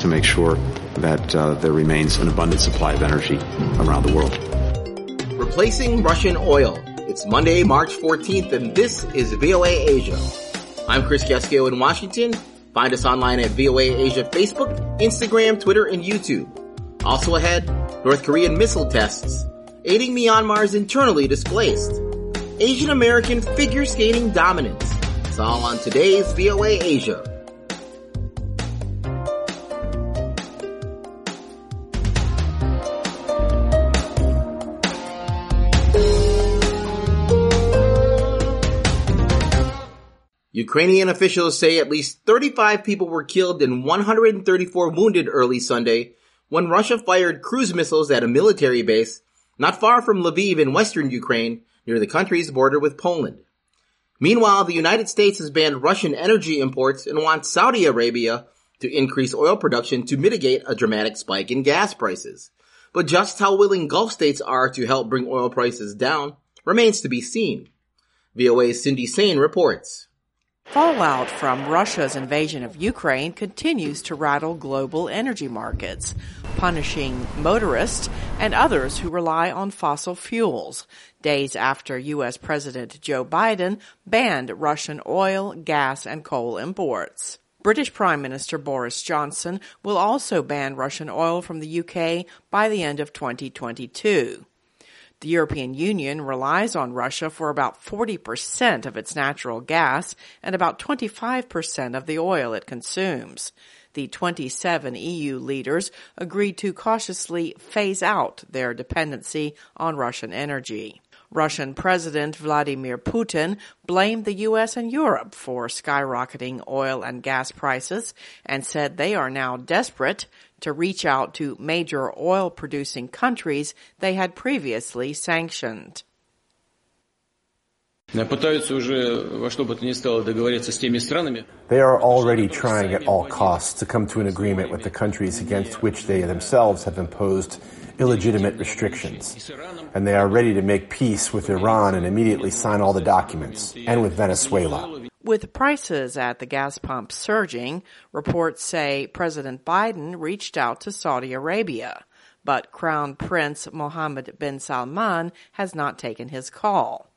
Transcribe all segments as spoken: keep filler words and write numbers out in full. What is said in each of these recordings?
to make sure that uh, there remains an abundant supply of energy around the world. Replacing Russian oil. It's Monday, March fourteenth, and this is V O A Asia. I'm Chris Castillo in Washington. Find us online at V O A Asia Facebook, Instagram, Twitter, and YouTube. Also ahead, North Korean missile tests, aiding Myanmar's internally displaced. Asian American figure skating dominance. It's all on today's V O A Asia. Ukrainian officials say at least thirty-five people were killed and one hundred thirty-four wounded early Sunday when Russia fired cruise missiles at a military base not far from Lviv in western Ukraine, near the country's border with Poland. Meanwhile, the United States has banned Russian energy imports and wants Saudi Arabia to increase oil production to mitigate a dramatic spike in gas prices. But just how willing Gulf states are to help bring oil prices down remains to be seen. V O A's Cindy Sain reports. Fallout from Russia's invasion of Ukraine continues to rattle global energy markets, punishing motorists and others who rely on fossil fuels, days after U S. President Joe Biden banned Russian oil, gas, and coal imports. British Prime Minister Boris Johnson will also ban Russian oil from the U K by the end of twenty twenty-two. The European Union relies on Russia for about forty percent of its natural gas and about twenty-five percent of the oil it consumes. The twenty-seven E U leaders agreed to cautiously phase out their dependency on Russian energy. Russian President Vladimir Putin blamed the U S and Europe for skyrocketing oil and gas prices and said they are now desperate to reach out to major oil-producing countries they had previously sanctioned. They are already trying at all costs to come to an agreement with the countries against which they themselves have imposed illegitimate restrictions. And they are ready to make peace with Iran and immediately sign all the documents, and with Venezuela. With prices at the gas pump surging, reports say President Biden reached out to Saudi Arabia, but Crown Prince Mohammed bin Salman has not taken his call.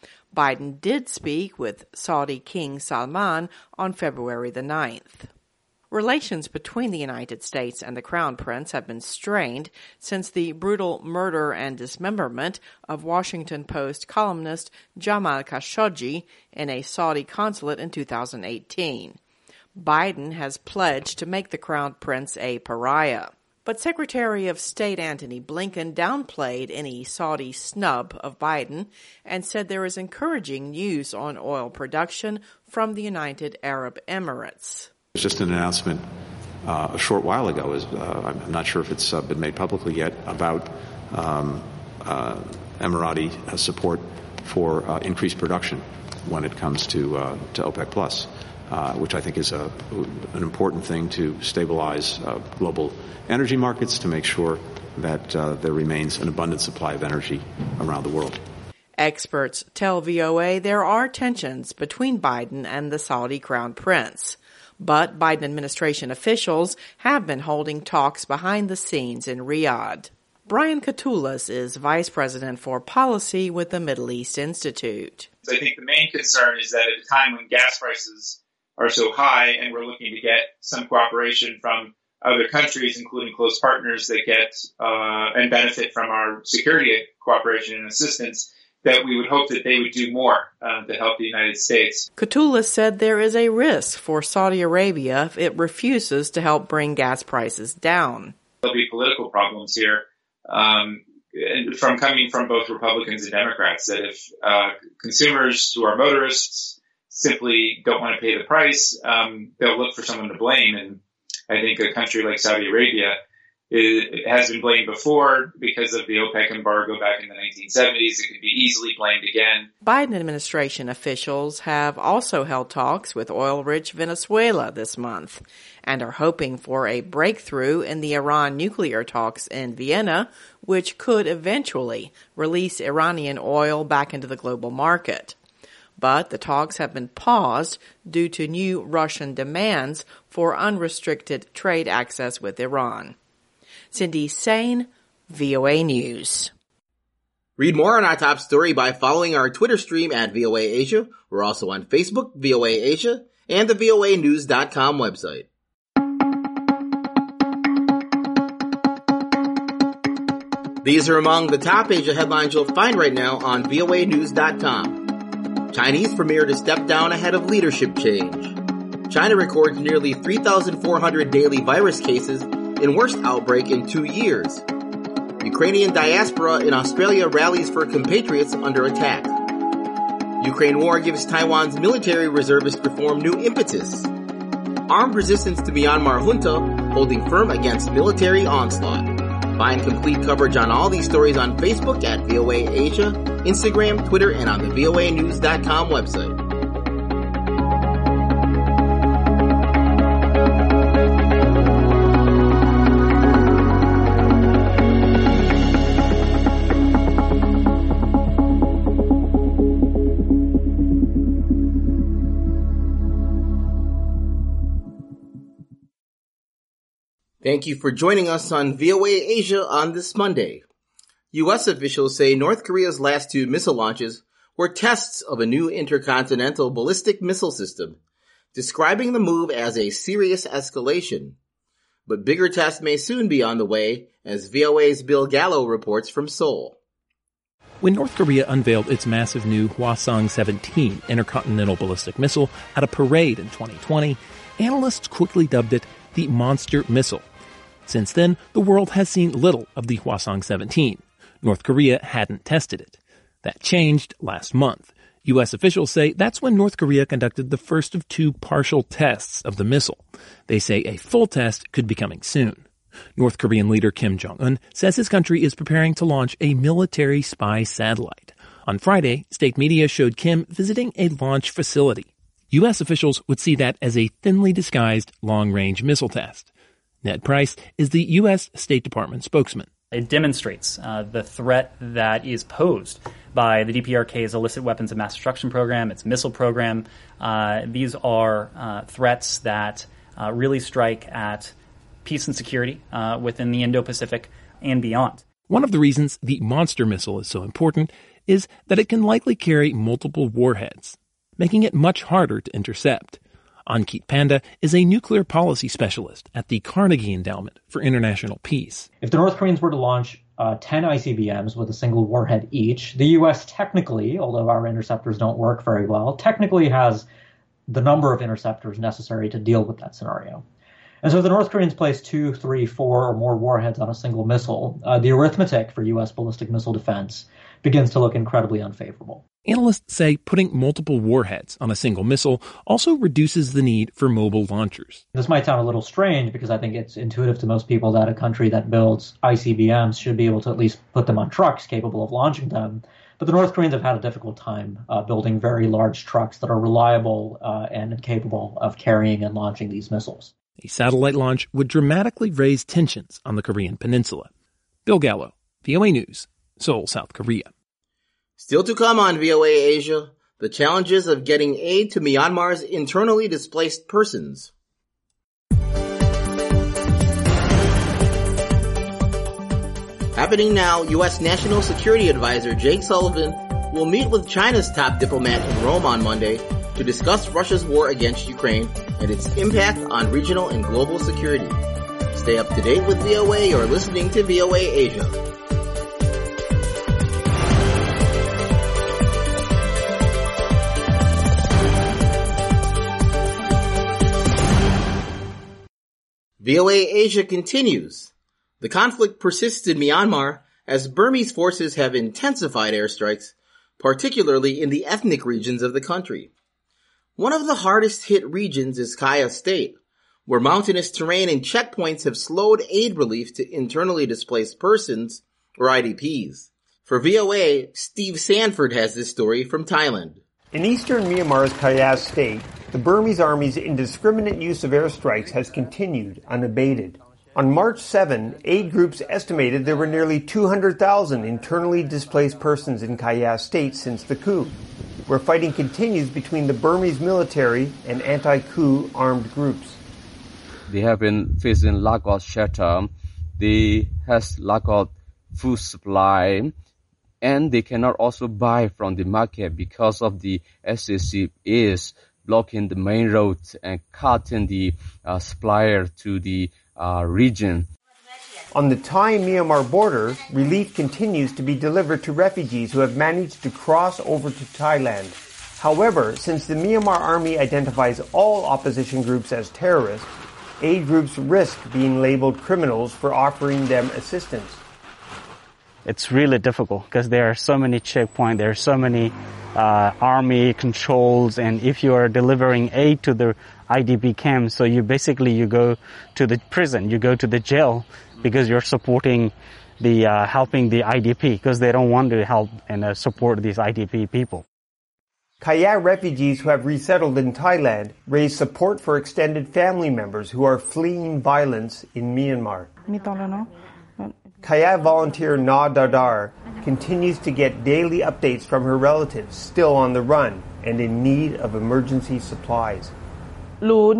Biden did speak with Saudi King Salman on February the ninth. Relations between the United States and the Crown Prince have been strained since the brutal murder and dismemberment of Washington Post columnist Jamal Khashoggi in a Saudi consulate in two thousand eighteen. Biden has pledged to make the Crown Prince a pariah. But Secretary of State Antony Blinken downplayed any Saudi snub of Biden and said there is encouraging news on oil production from the United Arab Emirates. There's just an announcement uh, a short while ago, is, uh, I'm not sure if it's uh, been made publicly yet, about um, uh, Emirati uh, support for uh, increased production when it comes to uh, to OPEC Plus, uh, which I think is a, an important thing to stabilize uh, global energy markets, to make sure that uh, there remains an abundant supply of energy around the world. Experts tell V O A there are tensions between Biden and the Saudi Crown Prince. But Biden administration officials have been holding talks behind the scenes in Riyadh. Brian Katulis is vice president for policy with the Middle East Institute. I think the main concern is that at a time when gas prices are so high and we're looking to get some cooperation from other countries, including close partners that get uh, and benefit from our security cooperation and assistance, that we would hope that they would do more uh, to help the United States. Katulis said there is a risk for Saudi Arabia if it refuses to help bring gas prices down. There'll be political problems here um, from coming from both Republicans and Democrats, that if uh, consumers who are motorists simply don't want to pay the price, um, they'll look for someone to blame. And I think a country like Saudi Arabia It has been blamed before because of the OPEC embargo back in the nineteen seventies. It could be easily blamed again. Biden administration officials have also held talks with oil-rich Venezuela this month and are hoping for a breakthrough in the Iran nuclear talks in Vienna, which could eventually release Iranian oil back into the global market. but the talks have been paused due to new Russian demands for unrestricted trade access with Iran. Cindy Sain, V O A News. Read more on our top story by following our Twitter stream at V O A Asia. We're also on Facebook, V O A Asia, and the V O A news dot com website. These are among the top Asia headlines you'll find right now on V O A news dot com. Chinese premier to step down ahead of leadership change. China records nearly three thousand four hundred daily virus cases in worst outbreak in two years. Ukrainian diaspora in Australia rallies for compatriots under attack. Ukraine war gives Taiwan's military reservist reform new impetus. Armed resistance to Myanmar junta holding firm against military onslaught. Find complete coverage on all these stories on Facebook at V O A Asia, Instagram, Twitter, and on the V O A news dot com website. Thank you for joining us on V O A Asia on this Monday. U S officials say North Korea's last two missile launches were tests of a new intercontinental ballistic missile system, describing the move as a serious escalation. But bigger tests may soon be on the way, as V O A's Bill Gallo reports from Seoul. When North Korea unveiled its massive new Hwasong seventeen intercontinental ballistic missile at a parade in twenty twenty, analysts quickly dubbed it the monster missile. Since then, the world has seen little of the Hwasong seventeen. North Korea hadn't tested it. That changed last month. U S officials say that's when North Korea conducted the first of two partial tests of the missile. They say a full test could be coming soon. North Korean leader Kim Jong-un says his country is preparing to launch a military spy satellite. On Friday, state media showed Kim visiting a launch facility. U S officials would see that as a thinly disguised long-range missile test. Ned Price is the U S State Department spokesman. It demonstrates uh, the threat that is posed by the D P R K's illicit weapons of mass destruction program, its missile program. Uh, these are uh, threats that uh, really strike at peace and security uh, within the Indo-Pacific and beyond. One of the reasons the monster missile is so important is that it can likely carry multiple warheads, making it much harder to intercept. Ankit Panda is a nuclear policy specialist at the Carnegie Endowment for International Peace. If the North Koreans were to launch uh, ten I C B Ms with a single warhead each, the U S technically, although our interceptors don't work very well, technically has the number of interceptors necessary to deal with that scenario. And so if the North Koreans place two, three, four, or more warheads on a single missile, uh, the arithmetic for U S ballistic missile defense begins to look incredibly unfavorable. Analysts say putting multiple warheads on a single missile also reduces the need for mobile launchers. This might sound a little strange because I think it's intuitive to most people that a country that builds I C B Ms should be able to at least put them on trucks capable of launching them. But the North Koreans have had a difficult time uh, building very large trucks that are reliable uh, and capable of carrying and launching these missiles. A satellite launch would dramatically raise tensions on the Korean peninsula. Bill Gallo, V O A News, Seoul, South Korea. Still to come on V O A Asia, the challenges of getting aid to Myanmar's internally displaced persons. Happening now, U S National Security Advisor Jake Sullivan will meet with China's top diplomat in Rome on Monday to discuss Russia's war against Ukraine and its impact on regional and global security. Stay up to date with V O A or listening to V O A Asia. V O A Asia continues. The conflict persists in Myanmar as Burmese forces have intensified airstrikes, particularly in the ethnic regions of the country. One of the hardest hit regions is Kaya State, where mountainous terrain and checkpoints have slowed aid relief to internally displaced persons, or I D Ps. For V O A, Steve Sanford has this story from Thailand. In eastern Myanmar's Kayas state, the Burmese army's indiscriminate use of airstrikes has continued unabated. On March seventh, aid groups estimated there were nearly two hundred thousand internally displaced persons in Kayas state since the coup. where fighting continues between the Burmese military and anti-coup armed groups. They have been facing lack of shelter, they has lack of food supply, and they cannot also buy from the market because of the S A C is blocking the main roads and cutting the uh, supplier to the uh, region. On the Thai-Myanmar border, relief continues to be delivered to refugees who have managed to cross over to Thailand. However, since the Myanmar army identifies all opposition groups as terrorists, aid groups risk being labeled criminals for offering them assistance. It's really difficult because there are so many checkpoints, there are so many uh, army controls, and if you are delivering aid to the I D P camp, so you basically you go to the prison, you go to the jail because you're supporting the uh, helping the I D P because they don't want to help and uh, support these I D P people. Kaya refugees who have resettled in Thailand raise support for extended family members who are fleeing violence in Myanmar. Kaya volunteer Na Dardar continues to get daily updates from her relatives still on the run and in need of emergency supplies. From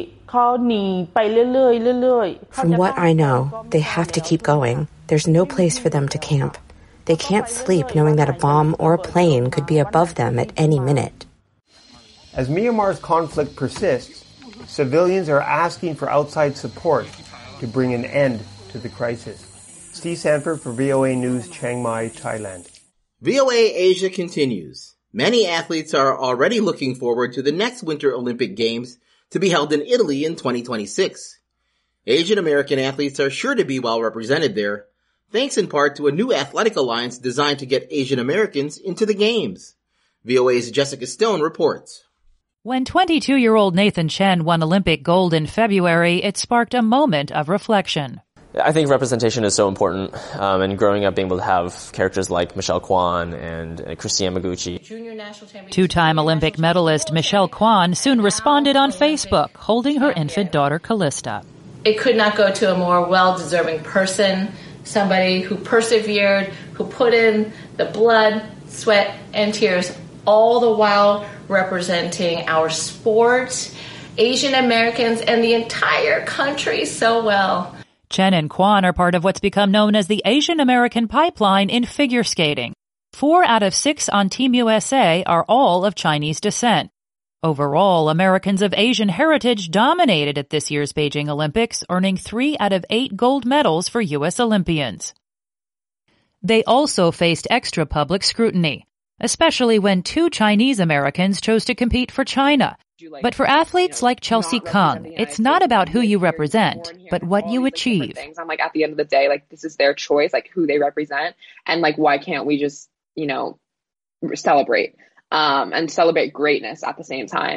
what I know, they have to keep going. There's no place for them to camp. They can't sleep knowing that a bomb or a plane could be above them at any minute. As Myanmar's conflict persists, civilians are asking for outside support to bring an end to the crisis. Steve Sanford for V O A News, Chiang Mai, Thailand. V O A Asia continues. Many athletes are already looking forward to the next Winter Olympic Games to be held in Italy in twenty twenty-six. Asian American athletes are sure to be well represented there, thanks in part to a new athletic alliance designed to get Asian Americans into the Games. V O A's Jessica Stone reports. When twenty-two-year-old Nathan Chen won Olympic gold in February, it sparked a moment of reflection. I think representation is so important, um, and growing up being able to have characters like Michelle Kwan and uh, Christy Yamaguchi. Two-time Olympic medalist Michelle Kwan soon responded on Facebook, holding her infant daughter Callista. It could not go to a more well-deserving person, somebody who persevered, who put in the blood, sweat, and tears, all the while representing our sport, Asian Americans, and the entire country so well. Chen and Kwan are part of what's become known as the Asian American Pipeline in figure skating. Four out of six on Team U S A are all of Chinese descent. Overall, Americans of Asian heritage dominated at this year's Beijing Olympics, earning three out of eight gold medals for U S Olympians. They also faced extra public scrutiny, especially when two Chinese Americans chose to compete for China. But for athletes like Chelsea Kung, it's not about who you represent, but what you achieve. I'm like, at the end of the day, like, this is their choice, like, who they represent. And, like, why can't we just, you know, celebrate um, and celebrate greatness at the same time?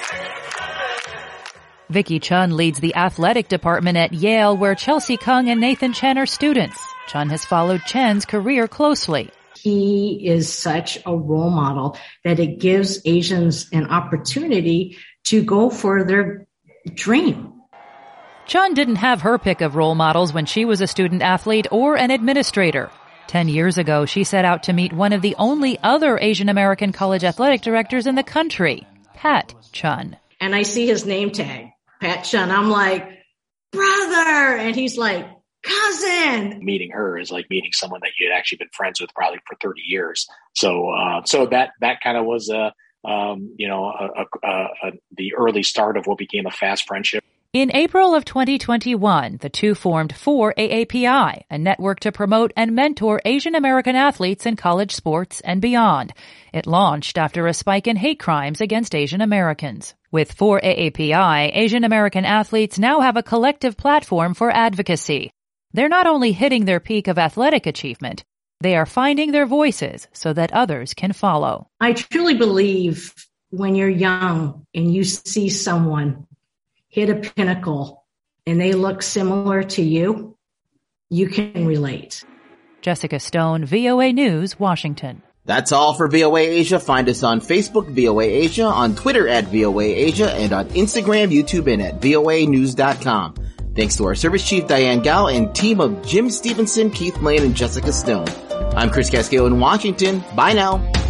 Vicky Chun leads the athletic department at Yale, where Chelsea Kung and Nathan Chen are students. Chun has followed Chen's career closely. He is such a role model that it gives Asians an opportunity to go for their dream. Chun didn't have her pick of role models when she was a student athlete or an administrator. Ten years ago, she set out to meet one of the only other Asian American college athletic directors in the country, Pat Chun. And I see his name tag, Pat Chun. I'm like, brother! And he's like, cousin. Meeting her is like meeting someone that you had actually been friends with probably for thirty years. So, uh, so that, that kind of was, a, um, you know, a, a, a, the early start of what became a fast friendship. In April of twenty twenty-one, the two formed four A A P I, a network to promote and mentor Asian American athletes in college sports and beyond. It launched after a spike in hate crimes against Asian Americans. With four A A P I, Asian American athletes now have a collective platform for advocacy. They're not only hitting their peak of athletic achievement, they are finding their voices so that others can follow. I truly believe when you're young and you see someone hit a pinnacle and they look similar to you, you can relate. Jessica Stone, V O A News, Washington. That's all for V O A Asia. Find us on Facebook, V O A Asia, on Twitter at V O A Asia, and on Instagram, YouTube, and at V O A news dot com. Thanks to our service chief, Diane Gao, and team of Jim Stevenson, Keith Lane, and Jessica Stone. I'm Chris Castillo in Washington. Bye now.